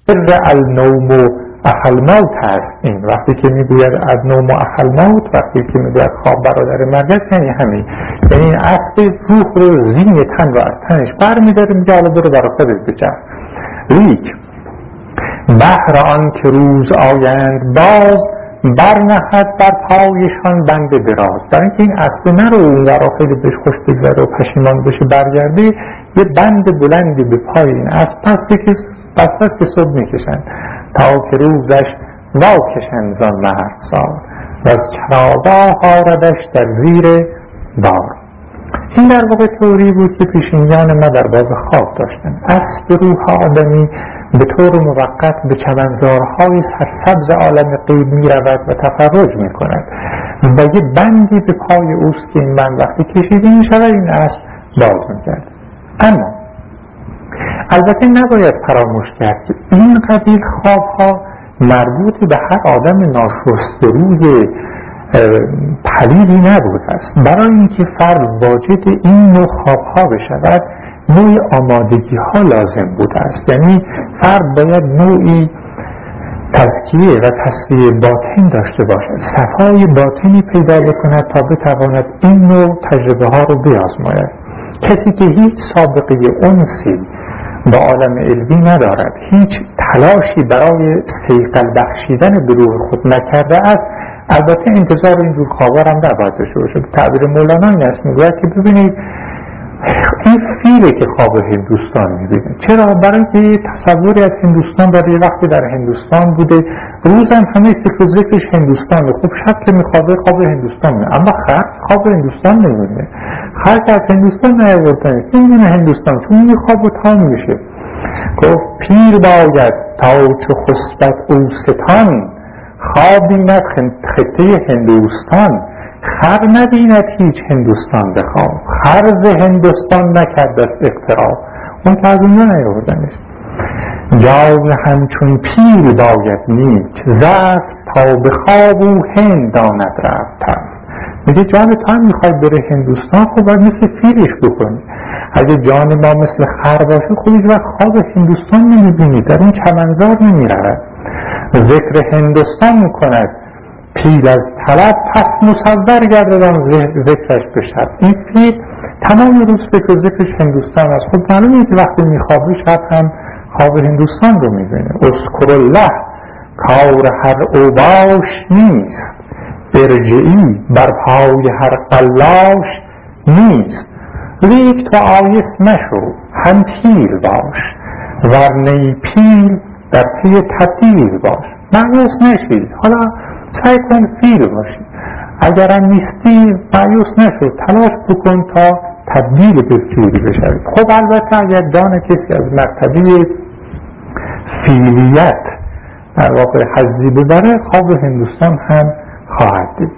سر النوم احلموت هست. این وقتی که میگوید النوم احلموت، وقتی که میگوید خواب برادر مرگ است، یعنی همین، یعنی این اسب روح رو، زین تن رو از تنش برمیداره، میگه حالا برو برای خودت بجرد. لیک بهر آن که روز آیند باز، برنهد بر پایشان بند دراز. برای اینکه این اسب نرو اون ورا خیلی بهش خوش بگذره و پشیمان بشه برگرده، یه بند بلندی به پای این اسب پس که صبح میکشن تا که روزش واکشن زان مهرسار، و از چراگاه آردش در زیر بار. این در واقع تئوری بود که پیشینیان ما در باب خواب داشتن. اسب روح آدمی به طور موقت به چمنزارهای سرسبز عالم غیب می رود و تفرج می کند و یه بندی به پای اوست که این بند وقتی کشیده می شود این اسب باز می کرد. اما البته نباید فراموش کرد که این قبیل خوابها مربوط به هر آدم ناشستروی پلیدی نبود است. برای اینکه فرد واجد این نوع خوابها بشود نوعی آمادگی ها لازم بوده است. یعنی فرد باید نوعی تزکیه و تصفیه باطن داشته باشد، صفای باطنی پیدا بکند تا بتواند این نوع تجربه ها رو بیازماید. کسی که هیچ سابقه انسی با عالم علمی ندارد، هیچ تلاشی برای صیقل بخشیدن به روح خود نکرده است، البته انتظار اینجور خوابا هم نباید داشته باشه. تعبیر مولانا این است، میگوید که ببینید این فیله که خواب هندوستان میبینه. چرا؟ برای اینکه تصوری از هندوستان برای وقتی در هندوستان بوده، روزم همه فکر و ذکرش هندوستانه. خب شب که میخوابه خواب هندوستان میبینه، اما خرد خواب هندوستان نمیبینه. خرد از هندوستان نیاوردنه، نمیبینه هندوستان، چون میخواب و تام میشه. گفت پیر باید تا چو خسبت او ستان، خواب بیند خطه هندوستان. خر نبیند هیچ هندوستان بخواب، خرز هندوستان نکرد از اقتراب. اون که از اونجا نیاوردنش. جان همچون پیر باید نیک زفت، تا به خواب او هند داند رفت. میگه جان تو هم میخوای بره هندوستان، خب باید مثل پیرش بکنی. اگه جان ما مثل خر باشه خب هیچ وقت خواب هندوستان نمیبینی، در اون چمنزار نمیرود. ذکر هندوستان میکند پیل از طلب، پس مصور گرددان ذکرش بشد. این پیل تمام روز فکر و ذکرش هندوستان است. خب معلومه که وقتی میخوابه شب هم خواب هندوستان رو میبینه. اذکر الله کار هر اوباش نیست، ارجعی بر پای هر قلاش نیست. لیک تو آیس مشو هم پیل باش، ورنه پیل در پی تبدیل باش. مایوس نشید، حالا سعی کن فیل باشی. اگرم نیستی مایوس نشو، تلاش بکن تا تبدیل به فیلی بشوی. خب البته اگر جان کسی از مرتبه فیلیت در واقع حظی ببره، خواب هندوستان هم خواهد دید.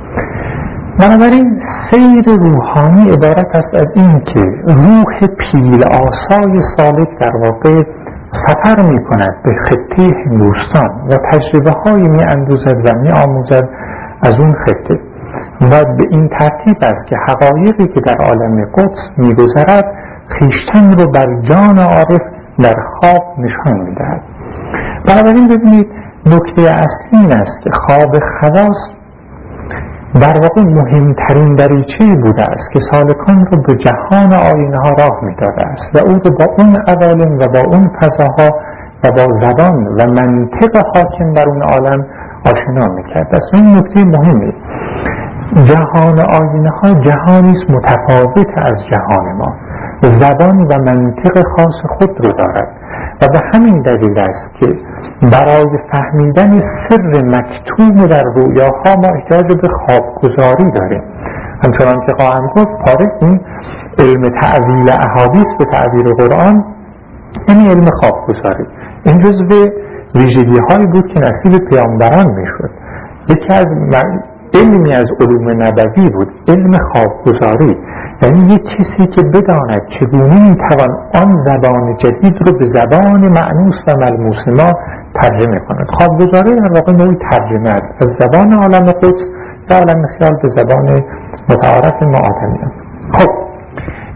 بنابراین سیر روحانی عبارت است از این که روح پیل آسای سالک در واقع سفر می کند به خطه هندوستان و تجربه هایی می اندوزد و می آموزد از اون خطه، و به این ترتیب است که حقایقی که در عالم قدس می گذرد خویشتن رو بر جان عارف در خواب نشان می دهد. بنابراین ببینید نکته اصلی این است که خواب خواص در واقع مهمترین دریچه‌ای بوده است که سالکان رو به جهان آینه ها راه می داده است و او رو با اون عوالم و با اون فضاها و با زبان و منطق حاکم بر اون عالم آشنا می کرده است. این نکته مهمه. جهان آینه ها جهانی است متفاوت از جهان ما، زبان و منطق خاص خود رو دارد و به همین دلیل است که برای فهمیدن سر مکتوم در رویاها ما احتیاج به خوابگزاری داریم. همچنان که خواهم گفت این علم تعویل احادیث به تعبیر قرآن، این علم خوابگزاری، این جزو ویژگی هایی بود که نصیب پیامبران میشد. یکی از علمی از علوم نبوی بود علم خوابگزاری، یعنی یک کسی که بداند چگونه میتوان آن زبان جدید رو به زبان مأنوس و ملموس ما ترجمه کند. خوابگزاری در واقع نوعی ترجمه است از زبان عالم قدس یا عالم خیال به زبان متعارف ما آدمیان. خب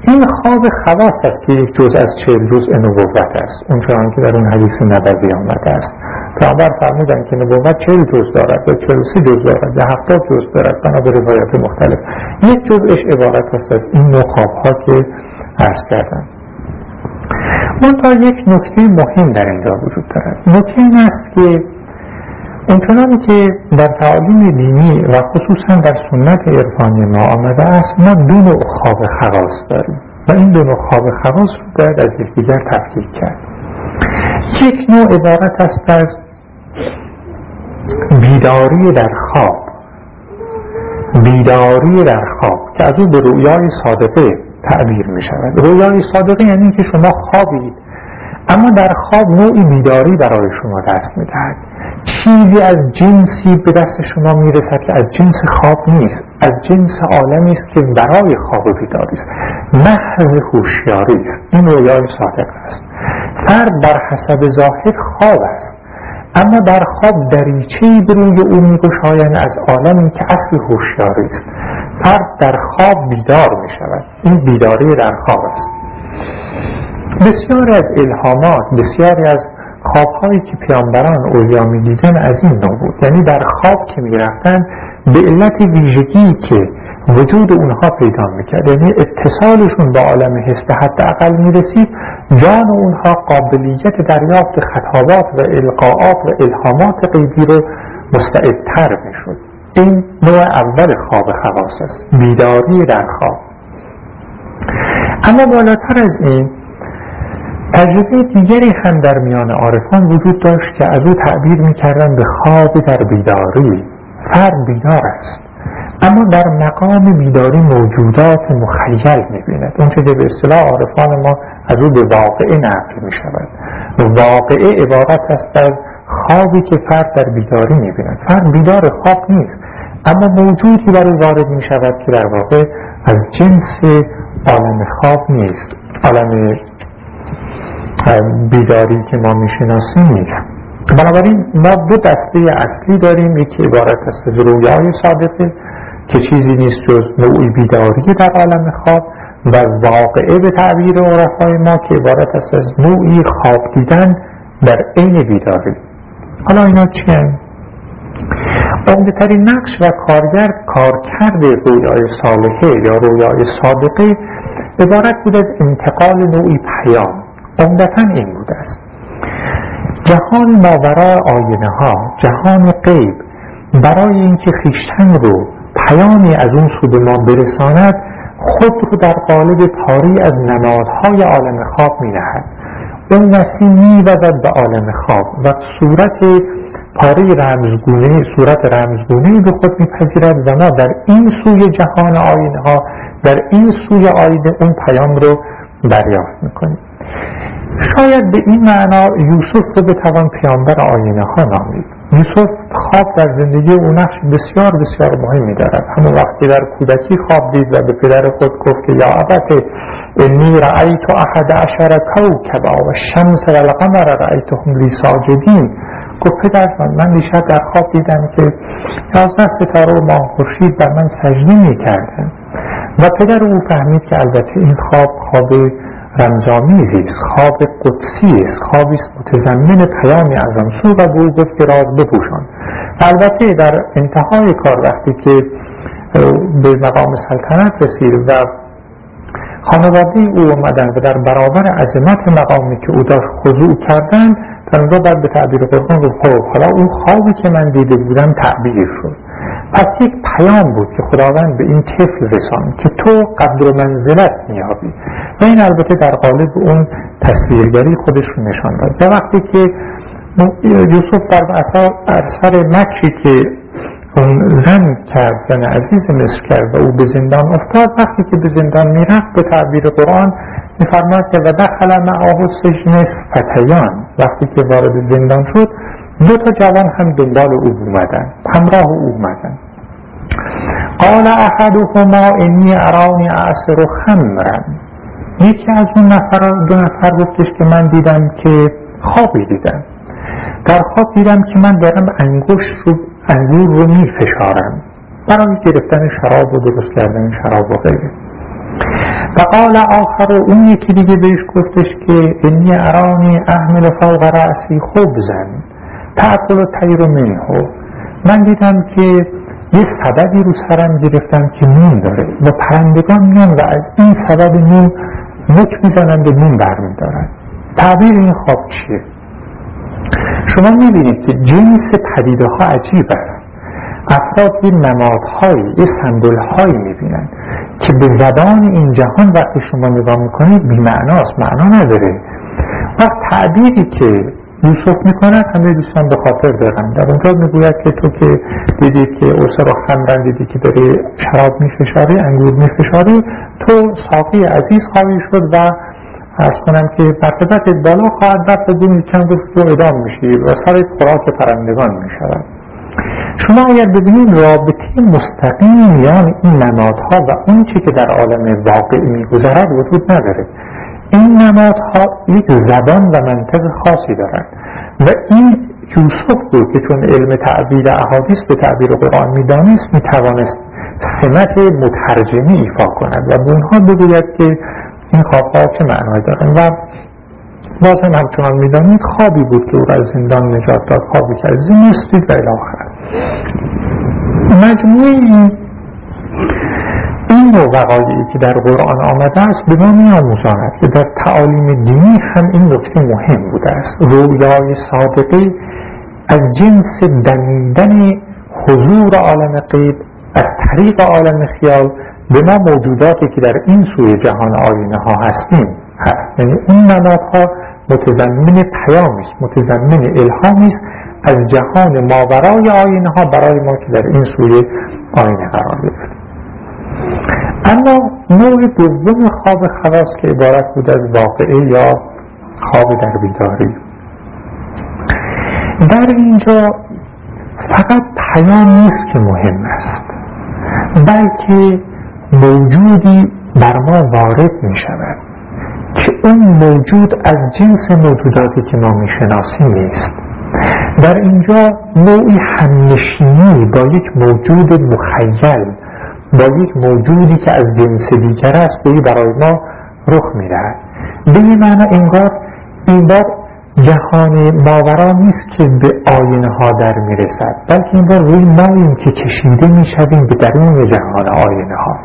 این خواب خواص است که یک جزء از 40 جزء نبوت است، اونچنان که در اون حدیث نبوی آمده است. پیامبر فرمودند که نبوت 40 جزء دارد یا 43 جزء دارد یا 70 جزء دارد بنا به روایات مختلف. یک جزءش عبارت است از این نوع خوابها که عرض کردم. منتها یک نکته مهم در اینجا وجود دارد. نکته این است که اونچنانی که در تعالیم دینی و خصوصا در سنت عرفانی ما آمده است، ما دو نوع خواب خواص داریم و این دو نوع خواب خواص رو باید از یکدیگر تفکیک کرد. یک نوع عبارت است از بیداری در خواب، بیداری در خواب که از او به رویای صادقه تعبیر می شود. رویای صادقه یعنی که شما خوابید اما در خواب نوعی بیداری برای شما دست می دهد، چیزی از جنسی به دست شما می رسد که از جنس خواب نیست، از جنس عالمی است که برای خواب بیداری است، محض هوشیاری است. این رویای صادق است. فرد بر حسب ظاهر خواب است اما در خواب دریچه‌ای به روی او می‌گشایند از عالمی که اصل هوشیاری است. فرد در خواب بیدار می‌شود. این بیداری در خواب است. بسیاری از الهامات، بسیاری از خواب‌هایی که پیامبران اولیا می‌دیدن از این نوع بود، یعنی در خواب که می‌رفتن به علت ویژگی که وجود اونها پیدا میکرد، یعنی اتصالشون با عالم حس به حداقل میرسید، جان اونها قابلیت دریافت خطابات و القاءات و الهامات غیبی رو مستعدتر میشد. این نوع اول خواب خواص است، بیداری در خواب. اما بالاتر از این تجربه دیگری هم در میان عارفان وجود داشت که از او تعبیر میکردن به خواب در بیداری. فرد بیدار است اما در مقام بیداری موجودات مخیل می‌بیند، اون چه به اصطلاح عارفان ما از او به واقعه نقل می‌شود. واقعه عبارت است از خوابی که فرد در بیداری می‌بیند. فرد بیدار خواب نیست اما موجودی بر او وارد می‌شود که در واقع از جنس عالم خواب نیست، عالم بیداری که ما می‌شناسیم نیست. بنابراین ما دو دسته اصلی داریم، یکی عبارت است از رویای صادقه که چیزی نیست جز نوعی بیداری در عالم خواب، و واقعه به تعبیر عرفای ما که عبارت است از نوعی خواب دیدن در عین بیداری. حالا اینا چی هست؟ عمده‌ترین نقش و کارکرد رویای صالحه یا رویای صادقه عبارت بود از انتقال نوعی پیام. عمدتاً این بود است: جهان ماورای آینه ها، جهان غیب، برای اینکه خویشتن رو پیامی از اون سو به ما برساند، خود رو در قالب پاری از نمادهای عالم خواب می نهد. اون نسیم می وزد به عالم خواب و صورت پاری رمزگونه، صورت رمزگونه به خود می پذیرد و ما در این سوی جهان آینه ها، در این سوی آینه اون پیام رو دریافت می کنیم. شاید به این معنا یوسف رو بتوان پیامبر آینه ها نامید. یوسف خواب در زندگی او نقش بسیار بسیار مهمی دارد. همون وقتی در کودکی خواب دید و به پدر خود گفت که یا ابت انی رأیت 11 کوکبا و الشمس و القمر رأیتهم لی ساجدین. گفت پدر من دیشب در خواب دیدم که 11 ستاره و ماه خورشید بر من سجده می‌کردند. و پدر او فهمید که البته این خواب رمزآمیزی است، خواب قدسی است، خوابی است متضمن پیامی از آن سو، و به او گفت که راز بپوشان. البته در انتهای کار وقتی که به مقام سلطنت رسید و خانواده او آمدند و در برابر عظمت مقامی که او داشت خضوع کردند، در اونجا بعد به تعبیر قرآن گفت حالا اون خوابی که من دیده بودم تعبیر شد. پس یک پیام بود که خداوند به این طفل رساند که تو قدر و منزلت میابی، و این البته در قالب اون تصویرگری خودش رو نشان داد. و وقتی که یوسف در اثر مکری که اون زن کرد، زن عزیز مصر کرد و او به زندان افتاد، وقتی که به زندان میرفت به تعبیر قرآن میفرماید که و دخل معه السجن فتیان، وقتی که وارد زندان شد 2 جوان هم دنبال او اومدن، همراه او اومدن. قال احدهما انی ارانی اعصر خمرا، یکی از اون 2 نفر گفتش که من دیدم که خوابی دیدم، در خواب دیدم که من دارم انگور رو می فشارم برای گرفتن شراب و درست کردن شراب و غیره. و قال آخر، اون یکی دیگه بهش گفتش که انی ارانی احمل فوق رأسی خبزا تأکل الطیر منه، من دیدم که یه سبدی رو سرم گرفتم که نون داره و پرندگان میان و از این سبد نون نک میزنن به نون برمیدارن. تعبیر این خواب چیه؟ شما میبینید که جنس پدیده ها عجیب است. افراد یه نمادهایی، یه سمبولهایی میبینن که به زبان این جهان وقتی شما نگاه میکنید بی معناست، معنا نداره. و تعبیری که یوسف میکنه همه دوستان به خاطر دارن. در اونجا میگوید که تو که دیدی که اوسر و خمرن، دیدی که داری شراب میفشاری، انگور میفشاری، تو ساقی عزیز خواهی شد و عرض کنم که مرتبت بالا خواهد رفت و دون چند روز تو ادام میشی و سر خوراک پرندگان میشود. شما اگر ببینید رابطه مستقیم میان این نمادها و اون چی که در عالم واقع میگذرد وجود نداره. این نمادها یک زبان و منطق خاصی دارند و این یوسف بود که چون علم تعبیر احادیث به تعبیر قرآن میدانست میتوانست سمت مترجمی ایفا کند و به اونها بگوید که این خوابها چه معنایی دارند. و باز هم همچنان میدانید خوابی بود که او را از زندان نجات داد، خوابی که از زمستید و الاخر. مجموعی این نوع وقایعی که در قرآن آمده است به ما می‌آموزاند که در تعالیم دینی هم این نکته مهم بوده است. رویای صادقه از جنس دمیدن حضور عالم غیب از طریق عالم خیال به ما موجوداتی که در این سوی جهان آینه ها هستیم هست. یعنی این نمادها متضمن پیامی است، متضمن الهامی است از جهان ماورای آینه ها برای ما که در این سوی آینه قرار گرفتیم. اما نوع دوم خواب خواص که عبارت بود از واقعه یا خواب در بیداری، در اینجا فقط پیام نیست که مهم است، بلکه موجودی بر ما وارد می شود که اون موجود از جنس موجوداتی که ما می شناسیم نیست. در اینجا نوعی همنشینی با یک موجود مخیل، با یک موجودی که از جنس دیگر است گویی برای ما رخ می دهد. به این معنی انگار این بار جهان ماورا نیست که به آینه ها در می رسد، بلکه این بار روی ماییم که کشیده می شویم به درون جهان آینه ها،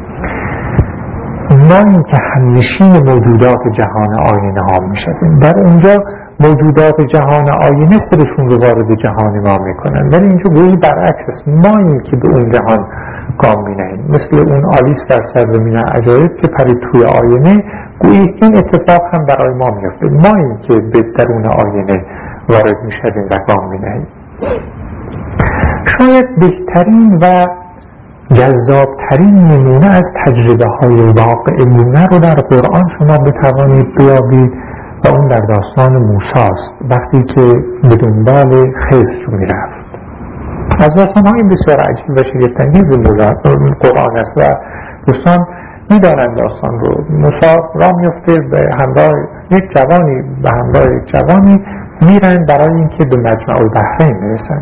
ماییم که همنشین موجودات جهان آینه ها می شویم. در اونجا موجودات جهان آینه خودشون رو وارد جهان ما می کنن، ولی اینجا گویی برعکس است، ماییم که به اون جهان گام می نهیم. مثل اون آلیس در سرزمین عجایب که پرید توی آینه، گویی این اتفاق هم برای ما می افته، ماییم که به درون آینه وارد می شویم و گام می نهیم. شاید بهترین و جذابترین نمونه از تجربه های واقعیونه رو در قرآن شما بتوانید بیابید و اون در داستان موسی است، وقتی که به دنبال خضر می رفت. از داستان‌های بسیار عجیب و شگفت‌انگیز قرآن است و دوستان می‌دانند داستان رو. موسی راه میفته به همراه یک جوانی، به همراه یک جوانی میرن برای اینکه به مجمع البحرین برسن.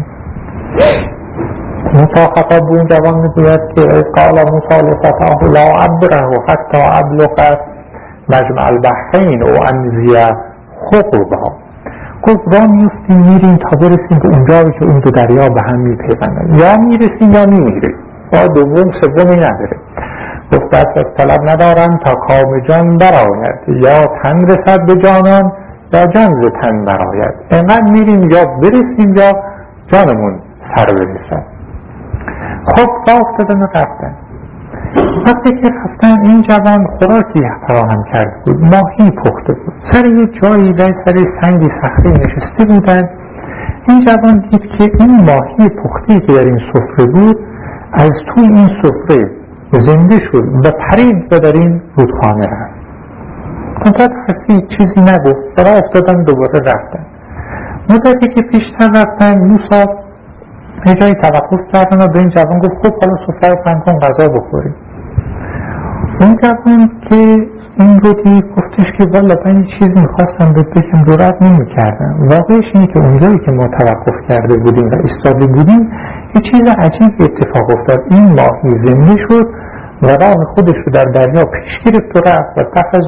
موسی خطاب به اون جوان میگوید که قال موسی لفتاه لا ابره حتی ابلغ مجمع البحرین و امضی حقوقها. گفت راه میفتیم میریم تا برسیم به اونجایی که اون دو دریا به هم میپیوندن، یا میرسیم یا میمیریم، راه دوم سومی نداره. گفت دست از طلب ندارم تا کام جان برآید، یا تن رسد به جانان یا جان ز تن برآید. اینقدر میریم یا برسیم یا جانمون سر برسد. خب راه افتادن و رفتن. وقتی که رفتن این جوان خوراکی فراهم کرده بود، ماهی پخته بود، سر یک جایی و سر سنگی صخره نشسته بودن. این جوان دید که این ماهی پخته که در این سفره بود از توی این سفره زنده شد و پرید و در این رودخانه رفت. منتها کسی چیزی نگفت و راه افتادن دوباره رفتن. مدتی که پیشتر رفتن موسی یه جایی توقف کردن و به این جوان گفت خب حالا سفره پهن کن غذا بخوریم. اون جوان که این رو دید گفتش که والا من یه چیزی میخواستم به بگم رو رد نمی کردم. واقعش اینه که اونجایی که ما توقف کرده بودیم و ایستاده بودیم یه چیز عجیب اتفاق افتاد. این ماهی زنده شد و راه خودش رو در دریا پیش گرفت و رفت و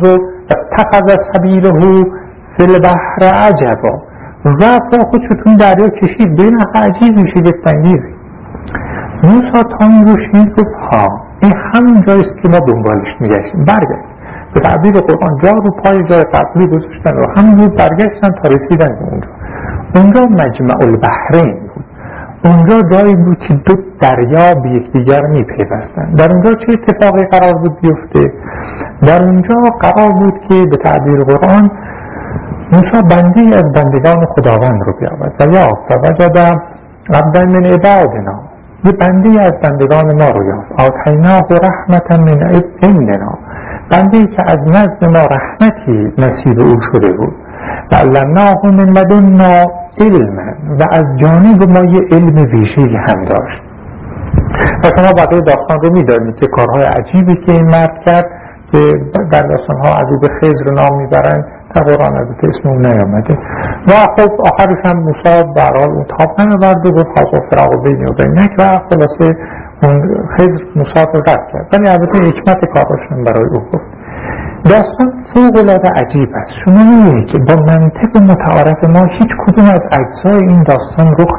تخذ سبیله فی البحر عجبا، رفت و خودش رو تو این دریا کشید. به این عجیبی شگفت‌انگیزی. موسی تا این رو شنید گفت ها این همون جاییست که ما دنبالش میگشتیم، برگشت. به تعبیر قرآن جا رو پای جای قبلی گذاشتن و همون رو برگشتن تا رسیدن به اونجا مجمع البحرین بود. اونجا جایی بود که دو دریا به یکدیگر میپیوستند. در اونجا چه اتفاقی قرار بود بیفته؟ در اونجا قرار بود که به تعبیر قرآن موسی بندی از بندگان خداوند رو بیاورد و یافت و وجد عبدا من عبادنا، یه بندی از بندگان ما رو یافت. آتیناه رحمتا من عندنا، بندی که از نزد ما رحمتی نصیب او شده بود. و علمناه من لدنا علما، و از جانب ما یه علم ویژه‌ای هم داشت. و شما بقیه داستان رو می‌دانید که کارهای عجیبی که این مرد کرد که در داستان‌ها از او به خضر نام میبرند، در قرآن البته اسم اون نیامده. و خب آخرش هم موسی به هر حال اون تاب نمی‌آورد و گفت خاص فراق بینی و بینک و خلاصه اون خضر موسی رو رد کرد. ولی البته حکمت کاراشون برای او گفت. داستان فوق‌العاده عجیب است. شما می‌بینید که با منطق متعارف ما هیچ کدوم از اجزای این داستان رخ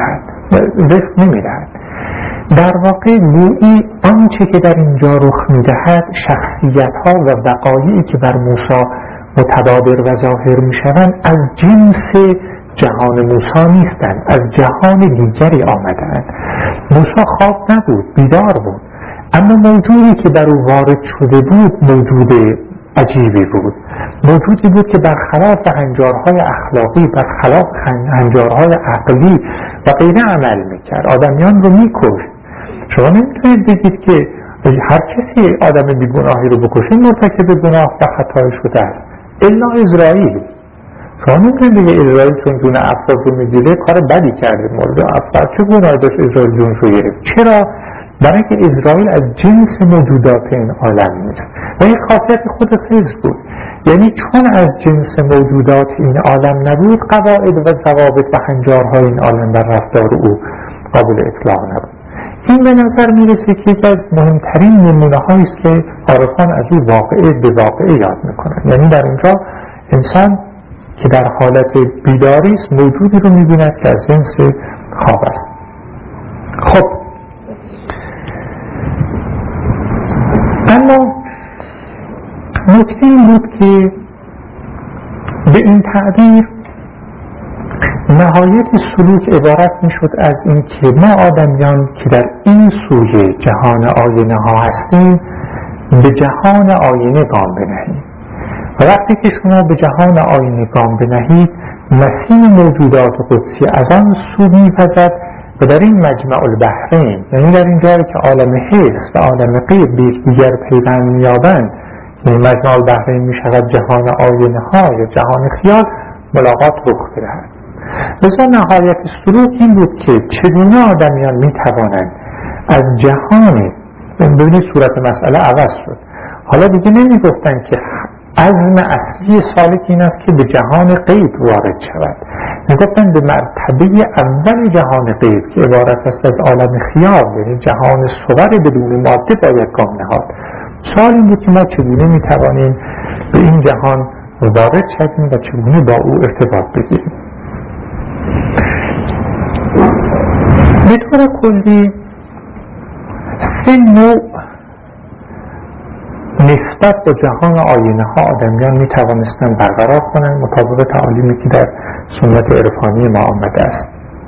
نمی‌دهد. در واقع گویی آنچه که در اینجا رخ می‌دهد شخصیت‌ها و وقایعی که بر موسی متبادر و ظاهر می‌شوند از جنس جهان موسی نیستند، از جهان دیگری آمدند. موسی خواب نبود، بیدار بود، اما موجودی که در او وارد شده بود موجود عجیبی بود، موجودی بود که برخلاف هنجارهای اخلاقی، برخلاف هنجارهای عقلی و غیره عمل میکرد، آدمیان رو میکشت. شما نمیتونید بگید که هر کسی آدم بیگناهی رو بکشه مرتکب گناه و خطای شده است الا اسرائیل. شما نمیتونید بگید اسرائیل چون جون افراد رو میگیره کار بدی کرده، مورد افراد چه گناهی داشت اسرائیل جونش رو گرفت؟ چرا؟ برای که اسرائیل از جنس موجودات این عالم نیست و این خاصیت خود خضر بود. یعنی چون از جنس موجودات این عالم نبود، قواعد و ضوابط و هنجارهای این عالم بر رفتار او قابل اطلاق نبود. این به نظر میرسه که یکی از مهمترین نمونه هایی است که عارفان از او واقعه به واقعه یاد میکنن. یعنی در اینجا انسان که در حالت بیداری است موجودی رو میبیند که از جنس خواب است. خب اما نکته این بود که به این تعبیر نهایت سلوک عبارت میشد از این که ما آدمیان که در این سوی جهان آینه ها هستیم به جهان آینه گام بنهیم. و وقتی که شما به جهان آینه گام بنهید نسیم موجودات قدسی از آن سو می‌وزد و در این مجمع البحرین، یعنی در این جایی که عالم حس و عالم غیب به یکدیگر پیوند می‌یابند، یعنی مجمع البحرین می‌شود جهان آینه ها یا جهان خیال، ملاقات رخ بدهد. لذا نهایت سلوک این بود که چگونه آدمیان می‌توانند از جهان، ببینید صورت مسئله عوض شد. حالا دیگه نمی‌گفتن که عزم اصلی سالک این است که به جهان غیب وارد شود، میگفتن به مرتبه اول جهان غیب که عبارت است از عالم خیال، یعنی جهان صور بدون ماده باید گام نهاد. سوال این بود که ما چگونه میتوانیم به این جهان وارد شویم و چگونه با او ارتباط بگیریم. به طور کلی 3 نوع نسبت با جهان آینه ها آدمیان می توانستند برقرار کنند مطابق تعالیمی که در سنت عرفانی ما آمده است.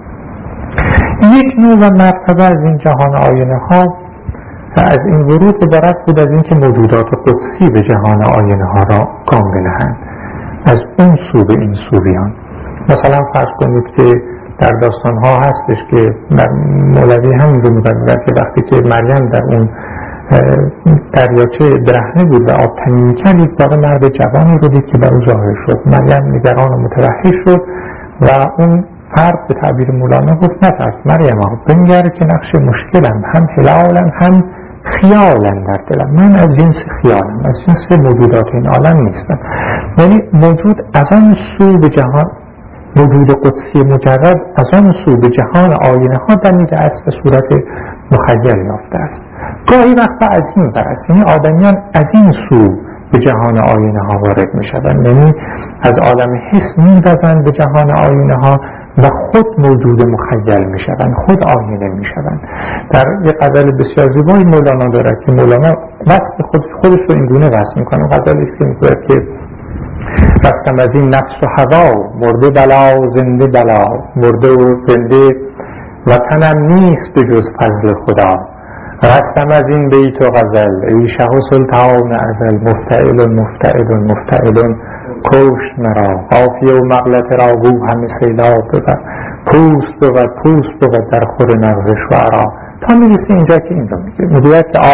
یک نوع و مرتبه از این جهان آینه ها و از این ورود عبارت بود از اینکه موجودات قدسی به جهان آینه ها را گام بنهند، از اون سو به این سو بیان. مثلا فرض کنید که در داستان ها هستش که مولوی هم رو می‌گن که وقتی که مریم در اون دریاچه برهنه بود و آب تنی می‌کرد، یک بار مرد جوانی رو دید که بر او ظاهر شد. مریم نگران و متوحش شد و اون فرد به تعبیر مولانا گفت نترس مریم ها، بنگر که نقش مشکلم هم هلالم هم خیالم در دلم، من از جنس خیالم، از جنس موجودات این عالم نیستم. یعنی موجود از آن سو به جهان وجود قدسی مجرد از آن سو به جهان آینه ها دمیده است و صورت مخیل یافته است. گاهی وقتا از این برست، یعنی آدمیان از این سو به جهان آینه ها وارد می شوند، یعنی از عالم حس می وزند به جهان آینه ها و خود موجود مخیل می شوند، خود آینه می شوند. در یک غزل بسیار زیبایی مولانا دارد که مولانا وصف خودش رو این گونه وصف می کنه. غزلی که می گوید که رستم از این نفس و هوا، مرده بلا زنده بلا، مرده و زنده وطنم نیست به جز فضل خدا. رستم از این بیت و غزل، ای شه و سلطان ازل، مفتعل مفتعل مفتعل کشت مرا. قافیه و مغلط را گو همه سیلاب بود، پوست بود در خور نغز شعرا. تا میرسه اینجا که این رو میگوید که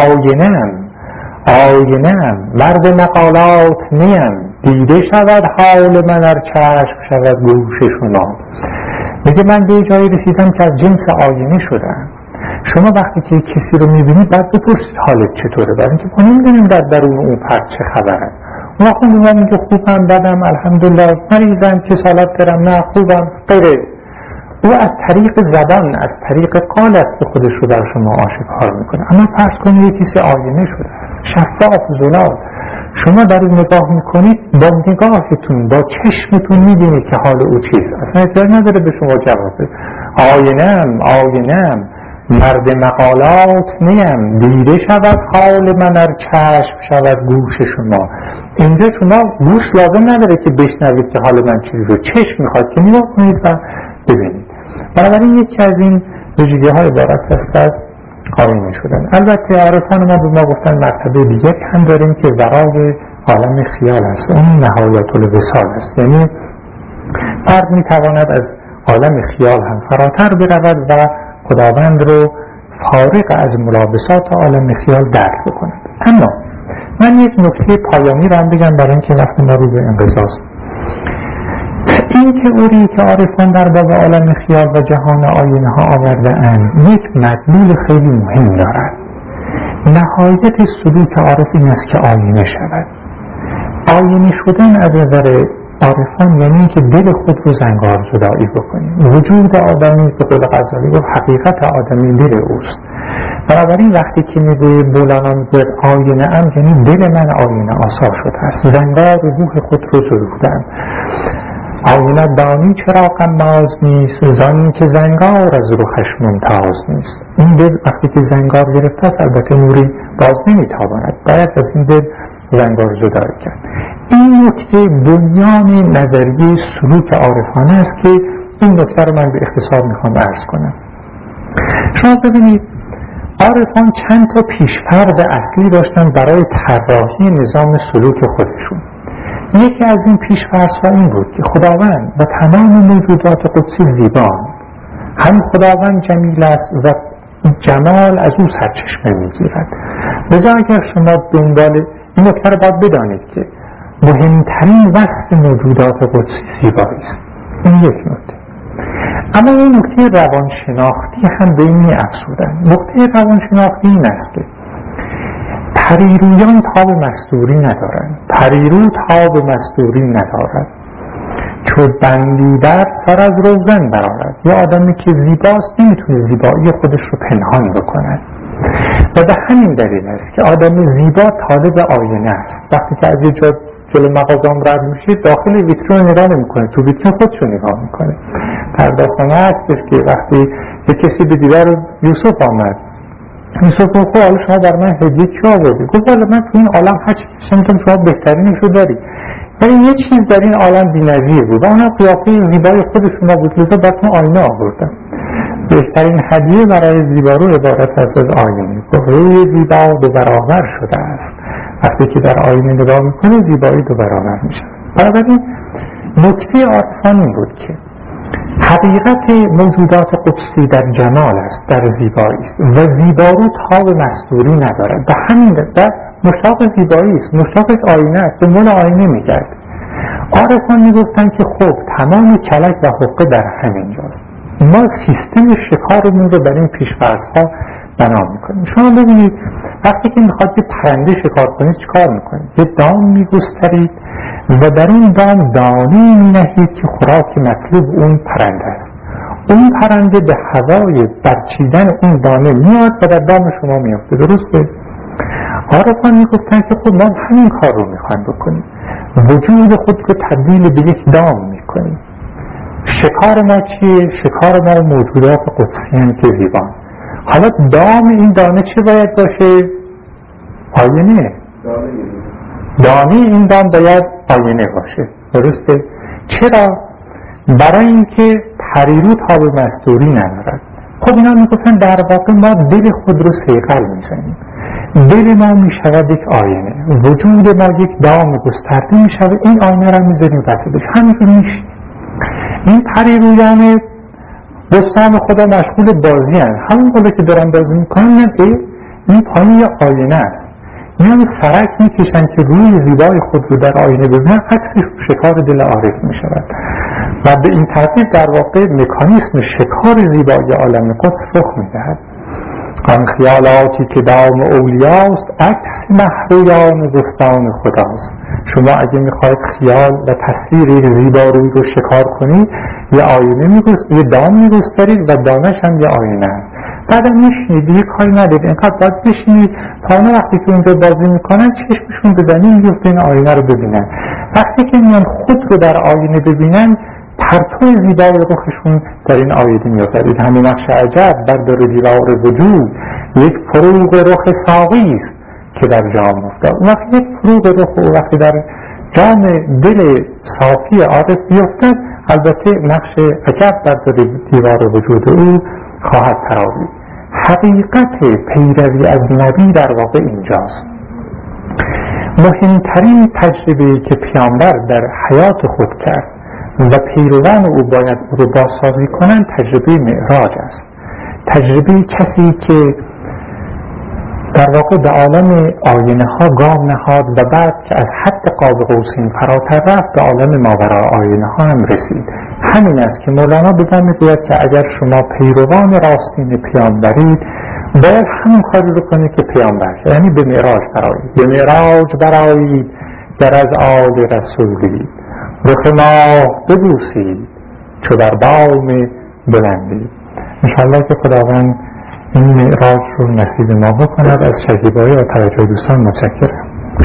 آینم مرد مقالات نیم، دیده شود حال من ار چشم شود گوش شما. میگه من به جایی رسیدم که از جنس آینه شدم. شما وقتی که کسی رو میبینید باید بپرسید حالت چطوره، برای اینکه ما نمیدونیم در درون اون فرد چه خبره. اون وقت میگه خوبم بدم الحمدلله، مریضم کسالت دارم نه خوبم غیره. او از طریق زبان، از طریق قال است که خودش رو در شما آشکار میکنه. اما فرض کنید یک کسی آینه شده است، شفاف زلال، شما در اون نگاه میکنید، با نگاهتون با چشمتون میبینید که حال او چیست. اصلا احتیاج نداره به شما جواب بده. آینم مرد مقالات نیم، دیده شود حال من ار چشم شود گوش شما. اینجا شما گوش لازم نداره که بشنوید که حال من چیزی رو، چشم میخواد که نگاه کنید و ببینید. بنابراین یکی از این ویژگی های عبارت است از آینه شدن. البته عارفان ما به ما گفتن مرتبه دیگر هم داریم که ورای عالم خیال است، اون نهایت الوصال است، یعنی فرد میتواند از عالم خیال هم فراتر برود و خداوند رو فارغ از ملابسات عالم خیال درک بکند. اما من یک نکته پایانی رو هم بگم برای اینکه وقت ما رو به انقضاست. این تئوری که عارفان در باب عالم خیال و جهان آینه ها آورده اند یک مدلول خیلی مهم دارد. نهایت سلوک عارف این است که آینه شود. آینه شدن از نظر عارفان یعنی که دل خود رو زنگار زدایی بکنیم. وجود آدمی به قول غزالی گفت حقیقت آدمی دل اوست. بنابراین وقتی که میگوید مولانا میگوید آینه ام، یعنی دل من آینه آسا شده است، زنگار روح خود رو زدودم. آینه دانی چرا غماز نیست، زانی که زنگار از روحش ممتاز نیست. این دل وقتی که زنگار گرفته است البته نوری باز نمیتاباند، باید از این دل زنگار زدایی کرد. این نکته بنیان نظریه سلوک عارفانه است که این نکته رو من به اختصار میخوام عرض کنم. شما ببینید عارفان چند تا پیشفرض اصلی داشتن برای طراحی نظام سلوک خودشون. یکی از این پیش‌فرض‌ها این بود که خداوند و تمام موجودات قدسی زیبا، هم خداوند جمیل است و جمال از او سرچشمه می‌گیرد. لذا اگر شما دنبال این نکته رو باید بدانید که مهمترین وصف موجودات قدسی زیبایی است. این یک نکته. اما این نکته روانشناختی هم به این می‌افزودن. نکته روانشناختی این است که پریرویان تاب مستوری ندارند. پریرو تاب مستوری ندارد، چون بندی در سر از روزن برآرد. یا آدمی که زیباست نمیتونه زیبایی خودش رو پنهان بکند و به همین دلیل است که آدم زیبا طالب آینه است. وقتی که از یه جا جلو مغازه‌ام رد میشه داخل ویترین نگاه نمیکنه، تو ویترین خودشو نگاه میکنه. در داستان هست که وقتی یه کسی به دیدار یوسف آمد، یوسف گفت حالا شما بر من هدیه چی آوردی؟ گفت حالا من تو این عالم هر چی شنیدم شما بهترینشو داری. ولی یه چیز در این عالم بی‌نظیر بود، اونم قیافه زیبای خود شما بود، لذا براتون آینه آوردم. بهترین هدیه برای زیبارو عبارت است از آینه. گفت روی زیبا دو برابر شده است. وقتی که در آینه نگاه میکنه زیبایی دو برابر میشه. بنابراین نکته عارفان این بود که حقیقت موجودات قدسی در جمال است، در زیبایی است و زیبارو تاب مستوری ندارد. به همین دلیل مشتاق زیبایی است، مشتاق آینه است، دنبال آینه میگرد. عارفان میگفتن که خب تمام کلک و حقه در همین جاست. ما سیستم شکارمون رو بر این پیش‌فرض‌ها بنا میکنیم. شما ببینید وقتی که میخواد یه پرنده شکار کنید چیکار میکنید؟ یه دام میگسترید و در این دام دانه مینهید که خوراک مطلوب اون پرنده است. اون پرنده به هوای برچیدن اون دانه میاد و در دام شما میافته. درسته؟ عارفان میگفتن که خب ما همین کار رو میخوایم بکنیم، وجود خود رو تبدیل به یک دام میکنیم. شکار ما چیه؟ شکار ما موجودات قدسی هم که زیبان. حالا دام این دانه چه باید باشه؟ آینه. دانه این دام باید آینه باشه. درسته؟ چرا؟ برای اینکه پریرو تاب مستوری ندارد. خب اینا میگفتن در واقع ما دل خود رو صیقل میزنیم، دل ما میشود یک آینه، وجود ما یک دام گسترده میشود، این آینه رو میزنیم وسطش، همینجور میشه. این پریرویان بستان خدا مشغول بازی هست، همون قوله که دارن بازی میکنن، این پایین آینه است. این هم سرک میکشن که روی زیبای خود رو در آینه ببینن، عکسش شکار دل عارف میشود و به این ترتیب در واقع مکانیسم شکار زیبای عالم قدس رخ میدهد. آن خیالاتی که دام اولیاست عکس محرویان بستان خداست. شما اگه میخواید خیال و تصویر زیباروی رو شکار کنید، یه آینه یه دام میگسترید و دامش هم یه آینه است. بعد میشنید یه کاری ندید، اینقدر باید بشینید تا اون وقتی که اونجا بازی میکنن چشمشون بزنید میفته این آینه رو ببینن. وقتی که میان خود رو در آینه ببینن، پرتو زیبای رخشون در این آینه میافتد. همین نقش عجب بر در دیوار وجود یک فروغ رخ ساقی است که در جام افتاد. اون وقتی یک فروغ رخ و وقتی در جام دل صافی عارف بیفتد، البته نقش عجب بر در دیوار وجود او خواهد تراوید. حقیقت پیروی از نبی در واقع اینجاست. مهمترین تجربه که پیامبر در حیات خود کرد و پیروان او باید او رو بازسازی کنند تجربه معراج است. تجربه کسی که در واقع به عالم آینه ها گام نهاد و بعد که از حد قاب قوسین فراتر رفت به عالم ماوراء آینه ها هم رسید. همین است که مولانا بگم میگوید که اگر شما پیروان راستین پیامبرید باید همون کاری رو کنید که پیامبر کرد، یعنی به معراج برآیید. به معراج برآیید در از آل رسولی، رخ ماه ببوسید چو در بام بلندی. انشاءالله که خداوند این معراج رو نصیب ما بکند. از شکیبایی و توجه دوستان متشکرم.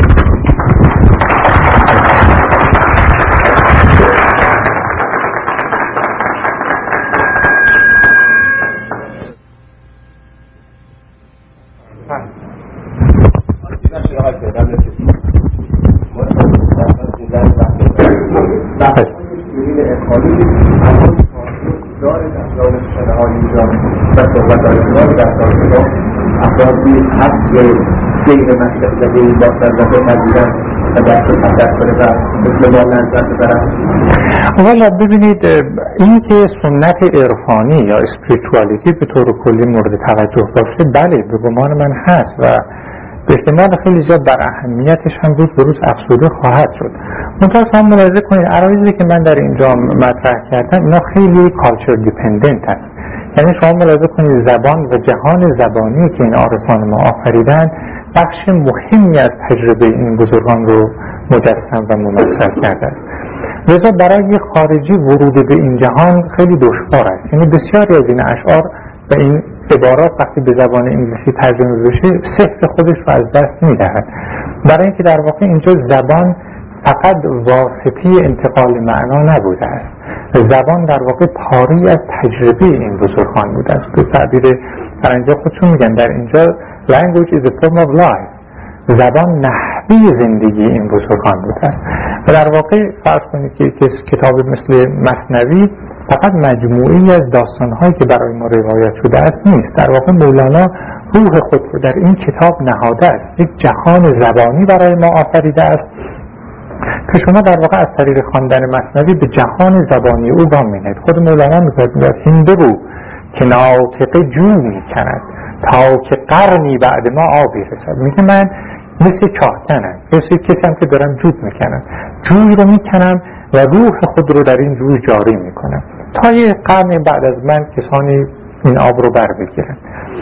غیر مشرق زده این باستر و بپذیرن و دست و تدست کنه و مثل ما لنزت برن. والا ببینید این که سنت عرفانی یا اسپریچوالیتی به طور کلی مورد توجه باشه، بله به گمان من هست و به احتمال خیلی زیاد بر اهمیتش هم روز به روز افزوده خواهد شد. منتها شما ملاحظه کنید عرایضی که من در اینجا مطرح کردم اینا خیلی کالچر دیپندنت هست. یعنی شما ملاحظه کنید زبان و جهان زبانی که این عارفان ما آفریدن بخش مهمی از تجربه این بزرگان رو مجسم و ممثل کرده است. لذا برای خارجی ورود به این جهان خیلی دشوار است. یعنی بسیاری از این اشعار و این عبارات وقتی به زبان انگلیسی ترجمه بشه سحر خودش رو از دست میدهد، برای اینکه در واقع اینجا زبان فقط واسطه انتقال معنا نبوده است. زبان در واقع پاری از تجربه این بزرگان بوده است. به تعبیر در اینجا خودشون میگن در اینجا language is a form of life. زبان نحوه زندگی این بزرگان بوده است و در واقع فرض کنید که کتاب مثل مثنوی فقط مجموعی از داستانهایی که برای ما روایت شده است نیست. در واقع مولانا روح خود رو در این کتاب نهاده است، یک جهان زبانی برای ما آفریده است که شما در واقع از طریق خواندن مثنوی به جهان زبانی او گام می‌نهید. خود مولانا میگوید هنده رو که ناطق جو می‌کند تا که قرنی بعد ما آبی رسد. میگه من مثل چاهکنم، مثل کسیم که دارم جود میکنم، جوی رو میکنم و روح خود رو در این جوی جاری میکنم تا یه قرن بعد از من کسانی این آب رو بر بگیرن.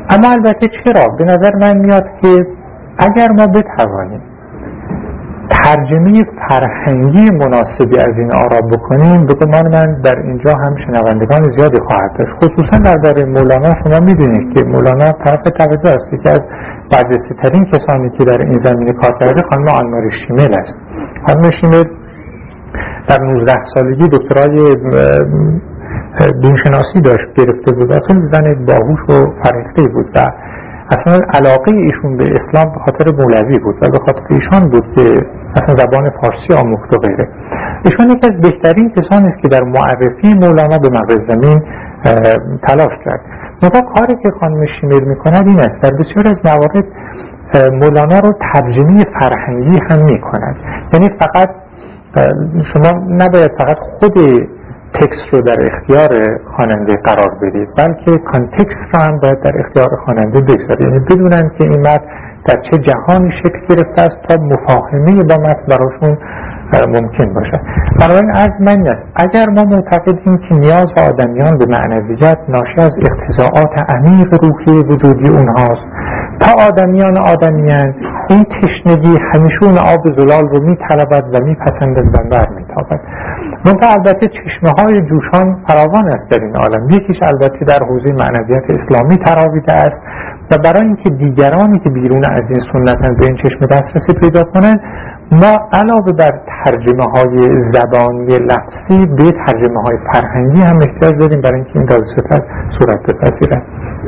اما البته چرا؟ به نظر من میاد که اگر ما بتوانیم ترجمه فرهنگی مناسبی از این آرا بکنیم، به گمان من در اینجا هم شنوندگان زیادی خواهد داشت. خصوصا در دوره مولانا شما میدونید که مولانا طرف توجه است. یکی از برجسته ترین کسانی که در این زمینه کار کرده خانم آنماری شیمل است. خانم شیمل در 19 سالگی دکترای دینشناسی داشت گرفته بود. اصلا زن باهوش و فرهیخته بود و اصلا علاقه ایشون به اسلام به خاطر مولوی بود و به خاطر ایشان بود که اصلا زبان فارسی آموخت و غیره. ایشان یکی از بهترین کسانی است که در معرفی مولانا به مغرب زمین تلاش کرد. منتها کاری که خانم شیمل میکند این است، در بسیار از موارد مولانا رو ترجمه فرهنگی هم میکند. یعنی فقط شما نباید فقط خود تکست رو در اختیار خواننده قرار بدید، بلکه کانتکست رو هم باید در اختیار خواننده بگذارید. یعنی بدونن که این متن در چه جهانی شکل گرفته است تا مفاهمه با متن براشون ممکن باشد. بنابراین از من است اگر ما معتقدیم که نیاز آدمیان به معنویت ناشی از اقتضاعات عمیق روحی وجودی اونهاست، تا آدمیان آدمیان این تشنگی همیشون آب زلال رو میطلبد و میپسندد و برمیتابد. منتها البته چشمه‌های جوشان فراوان است در این عالم. یکیش البته در حوزه معنویت اسلامی تراویده است و برای اینکه دیگرانی که بیرون از این سنتن به این چشم دسترسی پیدا کنند، ما علاوه بر ترجمه‌های زبانی لفظی به ترجمه‌های فرهنگی هم احتیاج داریم برای اینکه این داستان صورت بپذیرد.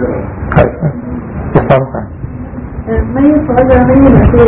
من یه سوال دارم این نکته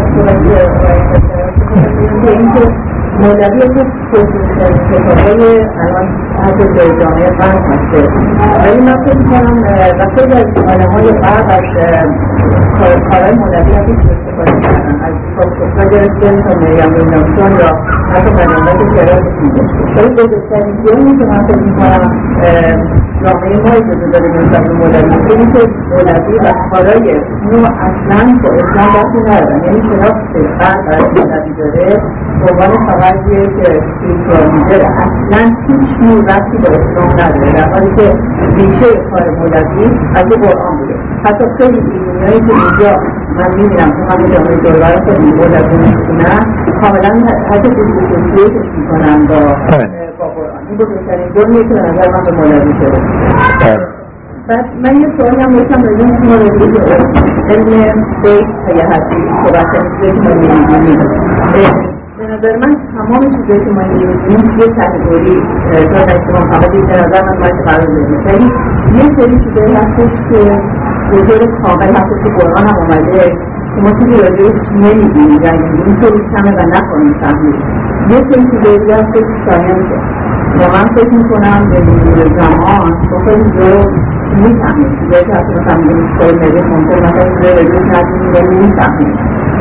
مولوی که کتابای الان حتی در جامعه غرب هسته، ولی من فکر می‌کنم و خیلی از آدم‌های غرب از کارهای مولوی هم بیشتر استفاده کردن، از فلسفه گرفته تا مریم ویلیامسون یا حتی مجلات شعرات میده. ولی بزرگترین جرمی که من فکر می‌کنم جامعه ما اجازه داره نسبت به مولوی اینه که مولوی و کارای اونو اصلا با اسلام دستی ندارن. یعنی شناخت غرب از مولوی داره به عنوان فقط یک اسپریچوال لیدر، اصلا هیچ نوع ربطی با اسلام نداره، در حالی که ریشه کار مولوی از قرآن بوده. حتی خیلی ایرانیایی که اینجا من می‌بینم تو همه جامعه دوربر خیلی مولوی می‌خونن کاملا حتی دیسوسییتش می‌کنن با قرآن. این بزرگترین جرمیه که به نظر من به مولوی شده. بعد من یه سوالی هم داشتم راجع به مولوی که علم بیت سیاحتی صحبت که ما می‌بینیم. به نظر من تمام چیزایی که ما می‌بینیم یه کاتگوری تا دستمون فقط به نظر من باید قرار بدیم. ولی یه سری چیزایی هستش که به طور کامل هستش که قرآن هم اومده که ما چیزی راجعش نمی‌بینیم، یعنی این طوری کمه و نکنیم فهمید. یه سری چیزایی هستش که ساینسه و من فکر می‌کنم به مرور زمان با خیلی جلو می‌فهمیم چیزایی که حتی مثلا می‌بینیم خیلی مدیه ممکن مثلا چیزایی راجعش ندونیم ولی می‌فهمیم.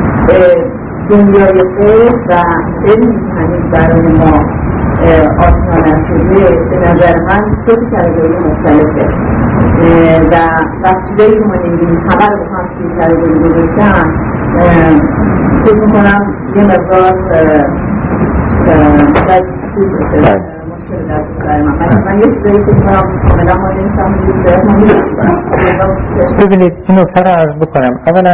دنیای غیب و علمی که هنوز برای ما آشنا نشده به نظر من دو کاتگوری مختلفه و چیزایی که ما نمی‌بینیم همه رو با هم توی کاتگوری گذاشتن فکر می‌کنم یه مقدار مشکل در برای من یه چیزایی که می‌کنم کاملا ما نمی‌فهمیم ببینید این نکته رو عرض بکنم. اولا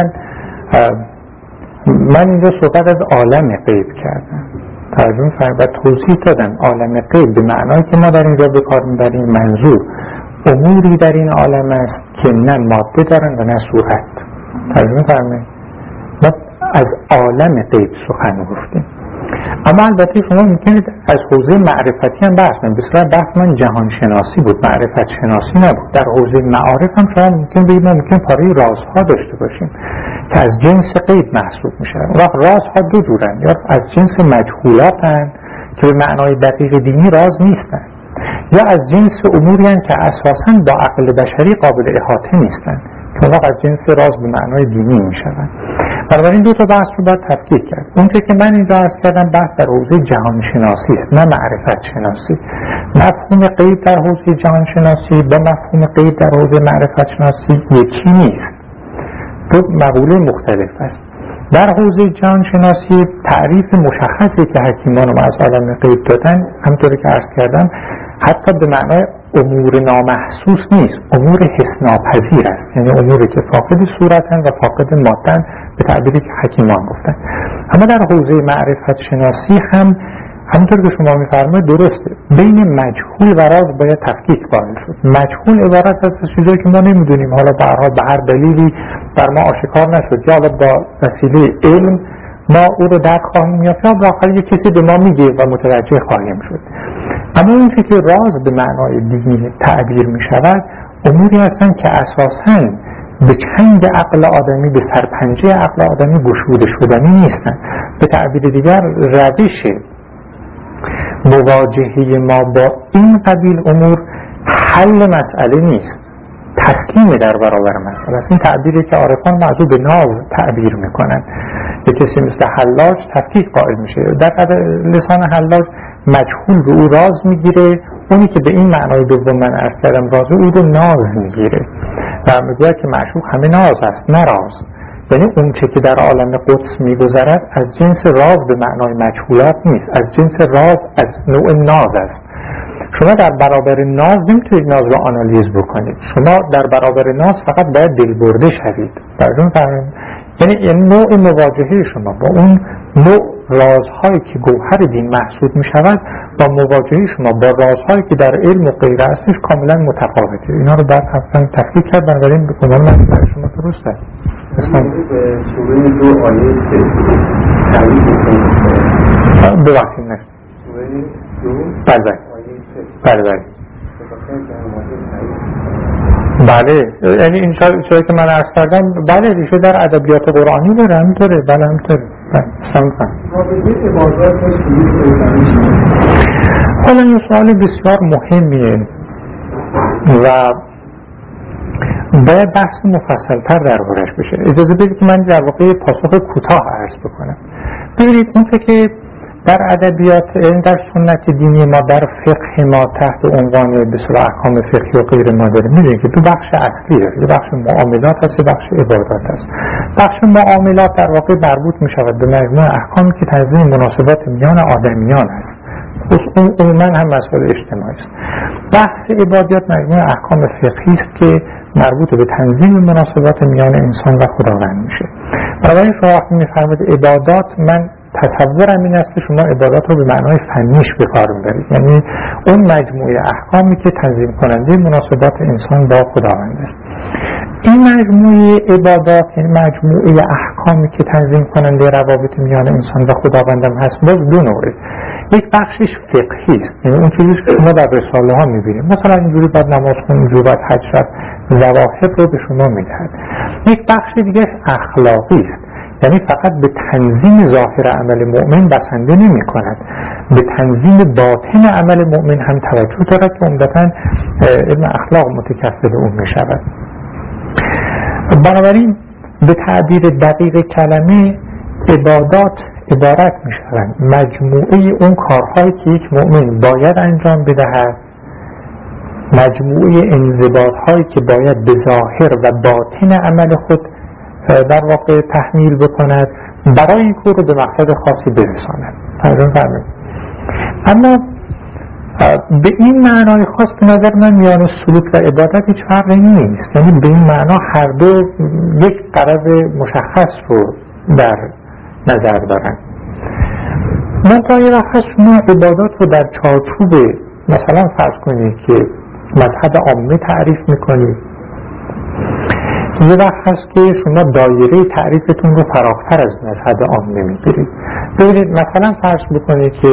من اینجا صحبت از عالم غیب کردم ترجمه و توضیح دادم. عالم غیب به معنایی که ما در اینجا به کار میبریم منظور اموری در این عالم است که نه ماده دارن و نه صورت. ترجمه فرمایید ما از عالم غیب سخن گفتیم. اما البته شما میتونید از حوزه معرفتی هم بحث کنید. بسیار بحث من جهان شناسی بود، معرفت شناسی نبود. در حوزه معارف هم شما ممکن بگید ما ممکن پاره رازها داشته باشیم که از جنس غیب محسوب میشه. وقت رازها دو جورن، یا از جنس مجهولاتن که به معنای دقیق دینی راز نیستن، یا از جنس اموری هستند که اساساً با عقل بشری قابل احاطه نیستن که وقت از جنس راز به معنای دینی میشن. بنابراین دو تا بحث رو باید تفکیک کرد. اونطور که من اینجا عرض کردم بحث در حوزه جهان شناسی است نه معرفت شناسی. مفهوم غیب در حوزه جهان شناسی با مفهوم غیب در حوزه معرفت شناسی یکی نیست، دو مقوله مختلف است. در حوزه جهان شناسی تعریف مشخصی که حکیمان و از عالم غیب دادن همطور که عرض کردم حتی به معنای امور نامحسوس نیست، امور حسناپذیر است، یعنی اموری که فاقد صورتن و فاقد مادن به تعبیری که حکیمان گفتن. اما در حوزه معرفت شناسی هم همونطور که شما می‌فرمایید درسته، بین مجهول و راز باید تفکیک قائل شد. مجهول عبارت است از چیزایی که ما نمیدونیم، حالا به هر حال به هر دلیلی بر ما آشکار نشد، یا حالا با وسیله علم ما او رو درک خواهیم یافت، یا بالاخره یک کسی به ما میگه و متوجه خواهیم شد. اما اون که راز به معنای دینی تعبیر میشود، اموری هستند که اساساً به چنگ عقل آدمی، به سرپنجه عقل آدمی گشوده شدنی نیستند. به تعبیر دیگر روش مواجهه ما با این قبیل امور حل مسئله نیست، تسلیم در برابر مسئله است. این تعبیری که عارفان موضوع به ناز تعبیر میکنن. به کسی مثل حلاج تفکیک قائل میشه، در لسان حلاج مجهول به او راز میگیره، اونی که به این معنای دوم من عرض کردم راز او رو ناز میگیره و میگه که معشوق همه ناز است نه راز. یعنی اون چه که در عالم قدس میگذرد از جنس راز به معنای مجهولات نیست، از جنس راز از نوع ناز است. شما در برابر ناز نمیتونید ناز رو آنالیز بکنید، شما در برابر ناز فقط باید دل برده شوید. یعنی نوع مواجهه شما با اون نوع رازهایی که گوهر دین محسوب میشود با مواجهه شما با رازهایی که در علم و غیره هستش کاملا متفاوته. اینا رو باید حتما تفکیک کرد. بنابراین به عنوان منظر شما درست است. سوره 2 آیه 3 ببخشید نه سوره 2 بله بله بله، یعنی این چیزی که من عرض کردم بله ریشه در ادبیات قرآنی داره، همینطوره. بله همینطوره. حالا این سوال بسیار مهمیه و باید بحث مفصل‌تر دربارش بشه. اجازه بدید که من در واقع پاسخ کوتاه عرض بکنم. ببینید اون که در ادبیات، در سنت دینی ما، در فقه ما تحت عنوان به اصطلاح احکام فقهی و غیر ما داریم، می‌دونید که دو بخش اصلی داره. یه بخش معاملات هست، یه بخش عبادات هست. بخش معاملات در واقع مربوط می‌شود به مجموعه احکامی که تنظیم مناسبات میان آدمیان است. عموما هم مسائل اجتماعی است. بحث عبادات مجموعه احکام فقهی است که مربوط به تنظیم مناسبات میان انسان و خداوند میشه. برای شما وقتی می‌فرمایید عبادات، من تصورم این است که شما عبادات رو به معنای فنیش به کار می‌برید، یعنی اون مجموعه احکامی که تنظیم کننده مناسبات انسان با خداوند است. این مجموعه عبادات، یعنی مجموعه احکامی که تنظیم کننده روابط میان انسان و خداوند هم هست، باز دو نوعه. یک بخشش فقهی است، یعنی اون چیزی که شما در رساله ها می‌بینید، مثلا اینجوری باید نماز خون، اینجوری باید حج رفت، ظواهر رو به شما می‌دهد. یک بخش دیگه اخلاقی است، یعنی فقط به تنظیم ظاهر عمل مؤمن بسنده نمی کند، به تنظیم باطن عمل مؤمن هم توجه دارد که عمدتاً علم اخلاق متکفل اون می شود. بنابراین به تعبیر دقیق کلمه عبادات عبارت می شوند مجموعه اون کارهایی که یک مؤمن باید انجام بدهد، مجموعه انضباطهایی که باید به ظاهر و باطن عمل خود در واقع تحمیل بکند برای این کار رو به مقصد خاصی برساند. اما به این معنای خاص به نظر من میان سلوک و عبادت هیچ فرقی نیست، یعنی به این معنا هر دو یک غرض مشخص رو در نظر دارن. منتها یه وقت شما عبادات رو در چارچوب مثلا فرض کنید که مذهب عامه تعریف میکنید، یه وقت هست که شما دایره تعریفتون رو فراختر از مذهب عامه میگیرید. ببینید مثلا فرض بکنید که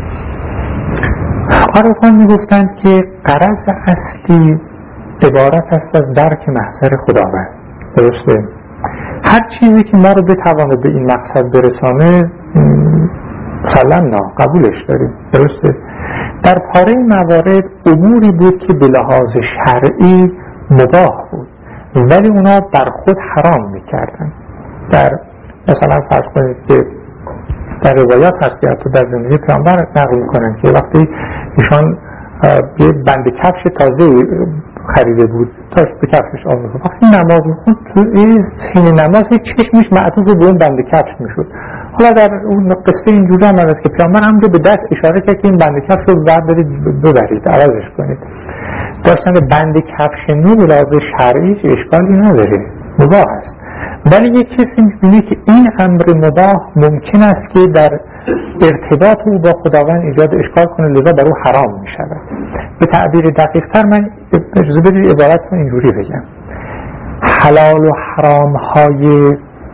عارفان میگفتند که غرض اصلی عبارت است از درک محضر خداوند. درسته؟ هر چیزی که ما رو بتواند به این مقصد برسانه سلمنا قبولش داریم. درسته؟ در پاره موارد اموری بود که به لحاظ شرعی مباح بود ولی اونا بر خود حرام میکردن. در مثلا فرض کنید که در روایات هست که حتی در زندگی پیامبر نقل میکنن که وقتی ایشان یه بند کفش تازه خریده بود تا به کفشش آب میخورد، وقتی نماز میخوند تو حین نماز چشمش معطوف به اون بند کفش میشد. حالا در اون قصه اینجوری هم هست که پیامبر هم به دست اشاره کرد که این بند کفش رو بردارید ببرید عوضش کنید. داشتن بند کفش مو به لحاظ شرعی اشکالی نداره، مباح است. ولی یک کسی می‌بینه که این امر مباح ممکن است که در ارتباط او با خداوند ایجاد اشکال کنه، لذا بر او حرام می‌شود. به تعبیر دقیق‌تر من اجازه بدید عبارت رو اینجوری بگم: حلال و حرام‌های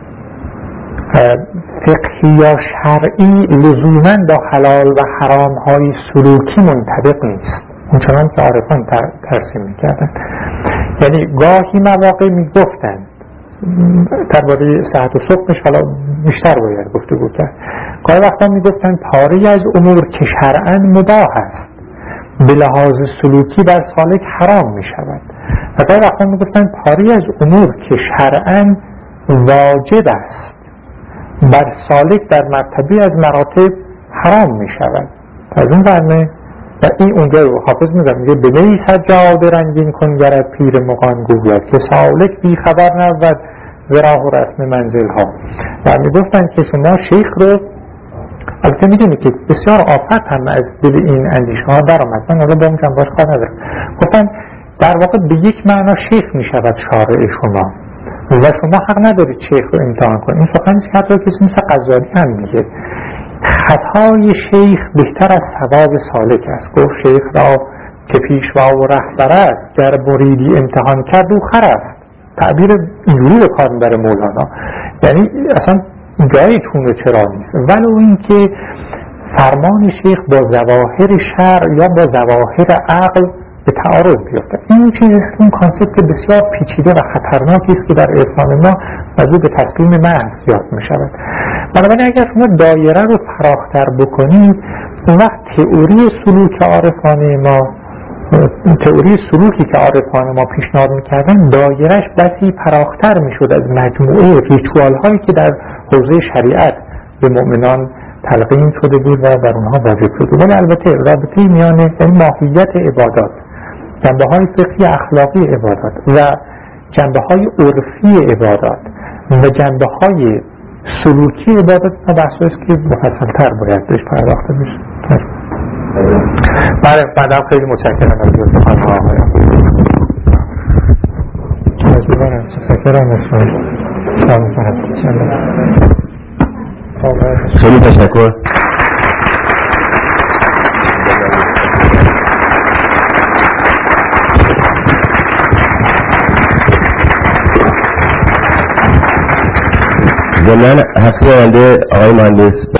فقهی یا شرعی لزوماً با حلال و حرام‌های سلوکی منطبق نیست، اونچنان که عارفان ترسیم می‌کردن. یعنی گاهی مواقع می‌گفتند درباره صحت و سقمش حالا بیشتر باید گفتگو کرد، گاهی وقتا میگفتن پاری از امور که شرعاً مباح است به لحاظ سلوکی بر سالک حرام می شود، و گاهی وقتا میگفتن پاری از امور که شرعاً واجب است بر سالک در مرتبه از مراتب حرام می شود. از اون برمه و این اونجا رو حافظ میگه به می سجاده رنگین کن گرد پیر مغان گوید که سالک بی خبر نبود ز راه و رسم منزل ها. و میگفتن که شما شیخ رو، البته میدونی که بسیار آفت هم از دل این اندیشه ها در آمد، من حالا با اون جنباش کار ندارم، گفتن در واقع به یک معنا شیخ میشود شارع شما و شما حق ندارید شیخ رو امتحان کنید. این سخنیست که حتی کسی مثل غزالی هم میگه خطای شیخ بهتر از ثواب سالک است. گفت شیخ را که پیشوا و رهبر است گر مریدی امتحان کرد او خر است. تعبیر اینجوری به کار میبره مولانا، یعنی اصلا جای چون و چرا نیست، ولو اینکه فرمان شیخ با ظواهر شرع یا با ظواهر عقل به تعارض بیفته. این چیزی است که این کانسپت بسیار پیچیده و خطرناکی است که در عرفان ما موضوع به تسلیم محض یاد می شود. بنابراین اگر شما دایره رو فراختر بکنید، اون وقت تئوری سلوک عارفانه ما، تئوری سلوکی که عارفان ما پیشنهاد می‌کردن دایره‌اش بسی فراختر می‌شد از مجموعه ریچوال هایی که در حوزه شریعت به مؤمنان تلقین شده بود و بر اونها واجب شده. ولی البته رابطه میان ماهیت عبادات، جنبه‌های فقهی اخلاقی عبادات و جنبه‌های عرفی عبادات و جنبه‌های سلوکی عبادات ما بحثی است که مفصل‌تر باید بهش پرداخته بشه. بله، بعدم خیلی متشکرم از خانم آقایان. خیلی تشکر. ضمن هفته آینده آقای مهندس